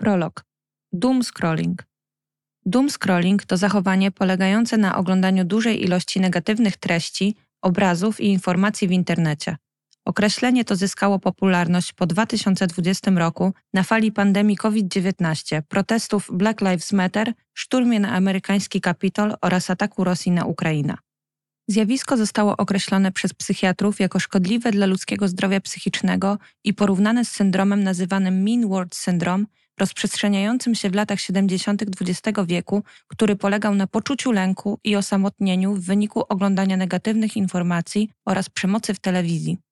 Prolog. Doom scrolling. Doom scrolling to zachowanie polegające na oglądaniu dużej ilości negatywnych treści, obrazów i informacji w internecie. Określenie to zyskało popularność po 2020 roku na fali pandemii COVID-19, protestów Black Lives Matter, szturmie na amerykański Kapitol oraz ataku Rosji na Ukrainę. Zjawisko zostało określone przez psychiatrów jako szkodliwe dla ludzkiego zdrowia psychicznego i porównane z syndromem nazywanym Mean World Syndrome, rozprzestrzeniającym się w latach 70. XX wieku, który polegał na poczuciu lęku i osamotnieniu w wyniku oglądania negatywnych informacji oraz przemocy w telewizji.